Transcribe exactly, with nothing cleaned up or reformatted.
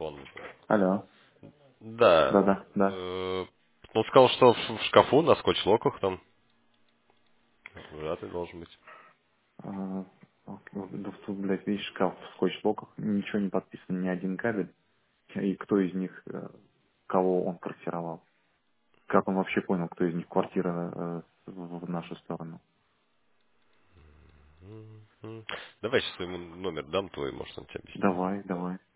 Он, Алло. да. Да-да, да. э, Он сказал, что в в шкафу на скотч-локах там вряд ли должен быть. А, Да тут, блядь, видишь, шкаф в скотч-блоках, ничего не подписано, ни один кабель. И кто из них, э, кого он квартировал. Как он вообще понял, кто из них квартира э, в в нашу сторону. М, м. Давай сейчас ему номер дам твой, может он тебе объяснит. Давай, давай.